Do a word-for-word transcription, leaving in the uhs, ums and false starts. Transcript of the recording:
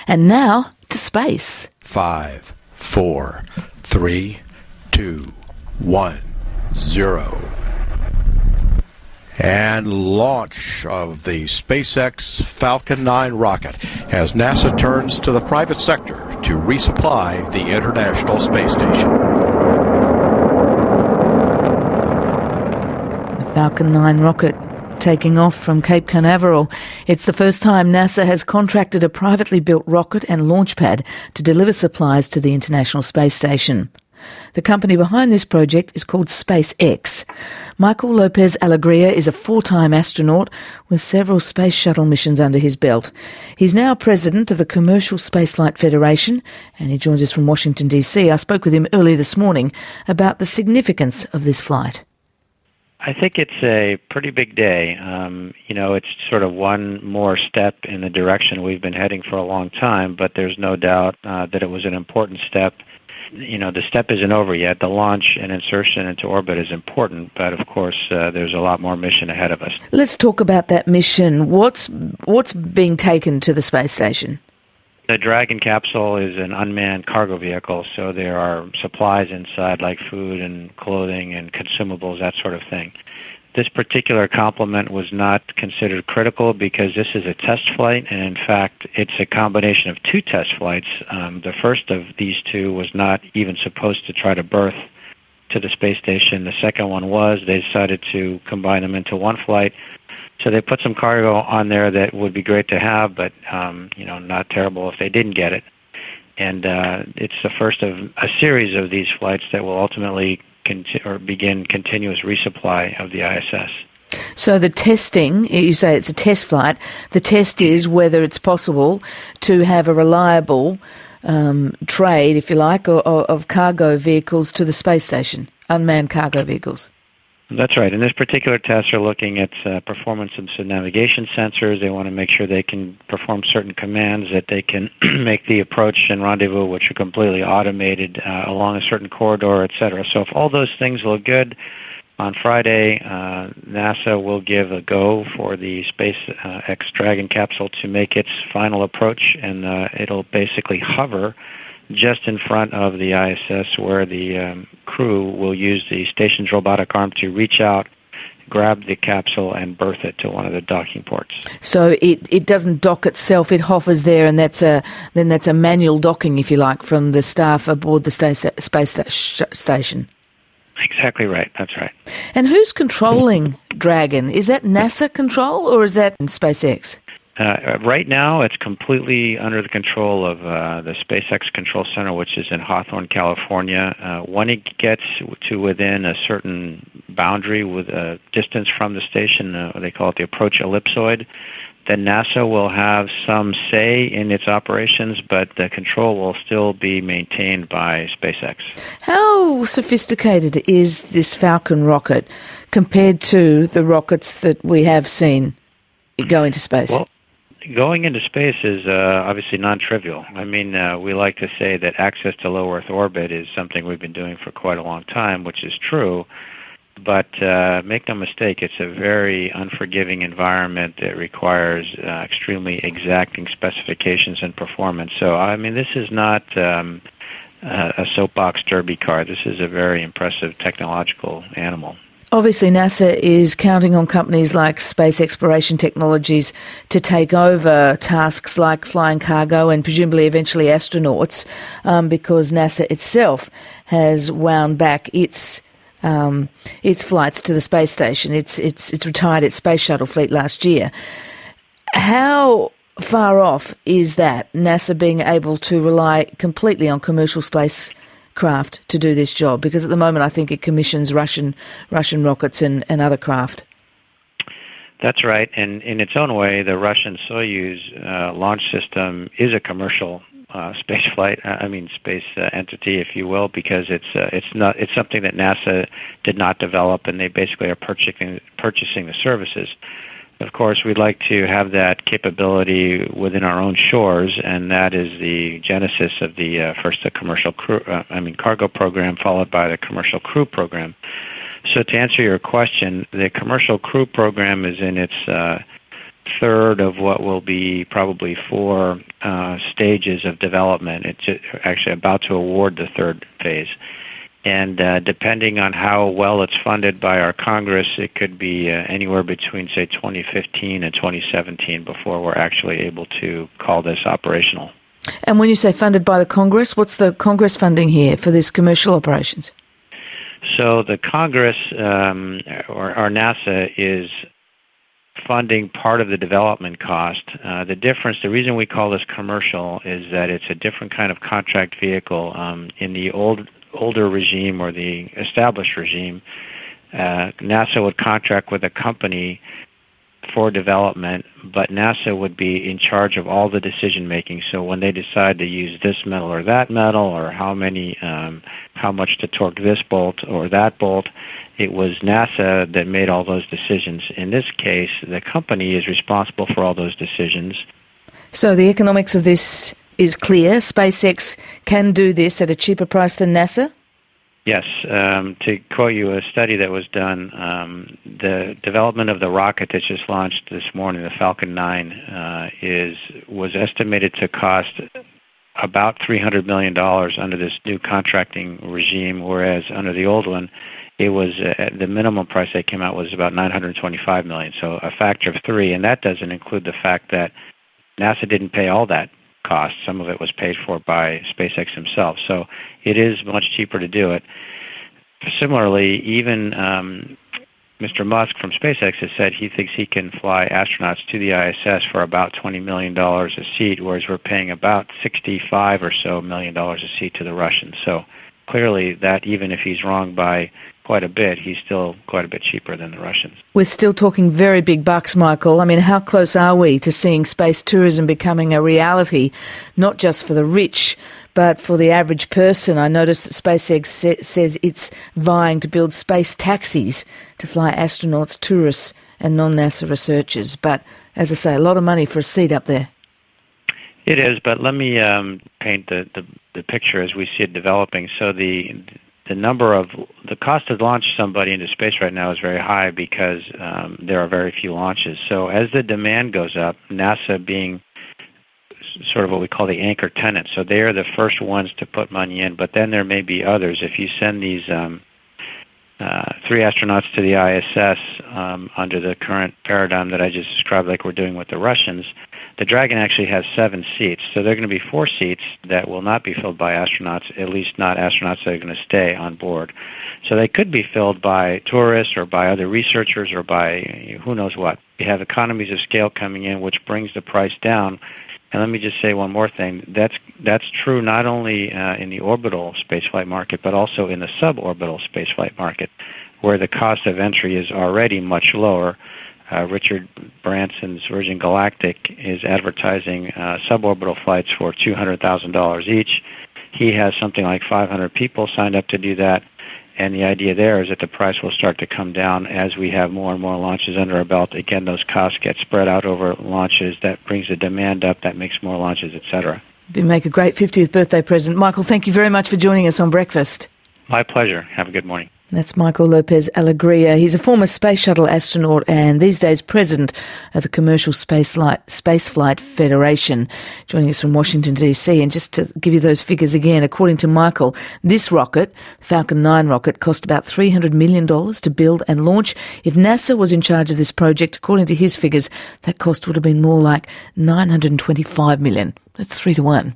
And now to space. Five, four, three, two, one, zero. And launch of the SpaceX Falcon nine rocket as NASA turns to the private sector to resupply the International Space Station. The Falcon nine rocket taking off from Cape Canaveral. It's the first time NASA has contracted a privately built rocket and launch pad to deliver supplies to the International Space Station. The company behind this project is called SpaceX. Michael Lopez Alegria is a four-time astronaut with several space shuttle missions under his belt. He's now president of the Commercial Spaceflight Federation, and he joins us from Washington, D C. I spoke with him earlier this morning about the significance of this flight. I think it's a pretty big day. Um, you know, it's sort of one more step in the direction we've been heading for a long time, but there's no doubt uh, that it was an important step. You know, the step isn't over yet. The launch and insertion into orbit is important, but of course uh, there's a lot more mission ahead of us. Let's talk about that mission. What's what's being taken to the space station? The Dragon capsule is an unmanned cargo vehicle, so there are supplies inside like food and clothing and consumables, that sort of thing. This particular complement was not considered critical because this is a test flight, and in fact, it's a combination of two test flights. Um, the first of these two was not even supposed to try to berth to the space station. The second one was. They decided to combine them into one flight. So they put some cargo on there that would be great to have, but um, you know, not terrible if they didn't get it. And uh, it's the first of a series of these flights that will ultimately conti- or begin continuous resupply of the I S S. So the testing, you say it's a test flight. The test is whether it's possible to have a reliable um, trade, if you like, or, or, of cargo vehicles to the space station, unmanned cargo vehicles. That's right. In this particular test, they're looking at uh, performance of some navigation sensors. They want to make sure they can perform certain commands, that they can make the approach and rendezvous, which are completely automated uh, along a certain corridor, et cetera. So if all those things look good, on Friday, uh, NASA will give a go for the SpaceX Dragon capsule to make its final approach, and uh, it'll basically hover just in front of the I S S, where the um, crew will use the station's robotic arm to reach out, grab the capsule, and berth it to one of the docking ports. So it, it doesn't dock itself; it hovers there, and that's a then that's a manual docking, if you like, from the staff aboard the space space station. Exactly right. That's right. And who's controlling Dragon? Is that NASA control, or is that SpaceX? Uh, right now, it's completely under the control of uh, the SpaceX Control Center, which is in Hawthorne, California. Uh, when it gets to within a certain boundary with a distance from the station, uh, they call it the approach ellipsoid, then NASA will have some say in its operations, but the control will still be maintained by SpaceX. How sophisticated is this Falcon rocket compared to the rockets that we have seen go into space? Well, going into space is uh, obviously non-trivial. I mean, uh, we like to say that access to low Earth orbit is something we've been doing for quite a long time, which is true. But uh, make no mistake, it's a very unforgiving environment that requires uh, extremely exacting specifications and performance. So, I mean, this is not um, uh, a soapbox derby car. This is a very impressive technological animal. Obviously, NASA is counting on companies like Space Exploration Technologies to take over tasks like flying cargo and presumably eventually astronauts, um, because NASA itself has wound back its um, its flights to the space station. It's it's it's retired its space shuttle fleet last year. How far off is that, NASA being able to rely completely on commercial space craft to do this job? Because at the moment I think it commissions Russian Russian rockets and, and other craft. That's right, and in its own way, the Russian Soyuz uh, launch system is a commercial uh, space flight, I mean space uh, entity, if you will, because it's uh, it's not it's something that NASA did not develop, and they basically are purchasing purchasing the services. Of course, we'd like to have that capability within our own shores, and that is the genesis of the uh, first the commercial crew, uh, I mean cargo program, followed by the commercial crew program. So to answer your question, the commercial crew program is in its uh, third of what will be probably four uh, stages of development. It's actually about to award the third phase. And uh, depending on how well it's funded by our Congress, it could be uh, anywhere between, say, twenty fifteen and twenty seventeen before we're actually able to call this operational. And when you say funded by the Congress, what's the Congress funding here for these commercial operations? So the Congress, um, or, or NASA, is funding part of the development cost. Uh, the difference, the reason we call this commercial is that it's a different kind of contract vehicle. Um, in the old older regime or the established regime, uh, NASA would contract with a company for development, but NASA would be in charge of all the decision making. So when they decide to use this metal or that metal, or how many, um, how much to torque this bolt or that bolt, it was NASA that made all those decisions. In this case, the company is responsible for all those decisions. So the economics of this is clear. SpaceX can do this at a cheaper price than NASA? Yes. Um, to quote you, a study that was done, um, the development of the rocket that just launched this morning, the Falcon nine, uh, is was estimated to cost about three hundred million dollars under this new contracting regime, whereas under the old one, it was uh, the minimum price that came out was about nine hundred twenty-five million dollars, so a factor of three, and that doesn't include the fact that NASA didn't pay all that cost. Some of it was paid for by SpaceX himself. So it is much cheaper to do it. Similarly, even um, Mister Musk from SpaceX has said he thinks he can fly astronauts to the I S S for about twenty million dollars a seat, whereas we're paying about sixty-five or so million dollars a seat to the Russians. So clearly that, even if he's wrong by quite a bit, he's still quite a bit cheaper than the Russians. We're still talking very big bucks, Michael. I mean, how close are we to seeing space tourism becoming a reality, not just for the rich, but for the average person? I noticed that SpaceX sa- says it's vying to build space taxis to fly astronauts, tourists and non-NASA researchers. But, as I say, a lot of money for a seat up there. It is, but let me um, paint the, the, the picture as we see it developing. So the the number of the cost to launch somebody into space right now is very high because um, there are very few launches. So as the demand goes up, NASA being sort of what we call the anchor tenant, so they are the first ones to put money in, but then there may be others. If you send these um, uh, three astronauts to the I S S um, under the current paradigm that I just described, like we're doing with the Russians, the Dragon actually has seven seats, so there are going to be four seats that will not be filled by astronauts, at least not astronauts that are going to stay on board. So they could be filled by tourists or by other researchers or by who knows what. You have economies of scale coming in, which brings the price down. And let me just say one more thing. That's that's true not only uh, in the orbital spaceflight market, but also in the suborbital spaceflight market, where the cost of entry is already much lower. Uh, Richard Branson's Virgin Galactic is advertising uh, suborbital flights for two hundred thousand dollars each. He has something like five hundred people signed up to do that, and the idea there is that the price will start to come down as we have more and more launches under our belt. Again, those costs get spread out over launches. That brings the demand up. That makes more launches, et cetera. It'd make a great fiftieth birthday present. Michael, thank you very much for joining us on Breakfast. My pleasure. Have a good morning. That's Michael Lopez Alegria. He's a former space shuttle astronaut and these days president of the Commercial Spaceflight, Spaceflight Federation, joining us from Washington, D C. And just to give you those figures again, according to Michael, this rocket, Falcon nine rocket, cost about three hundred million dollars to build and launch. If NASA was in charge of this project, according to his figures, that cost would have been more like nine hundred twenty-five million dollars. That's three to one.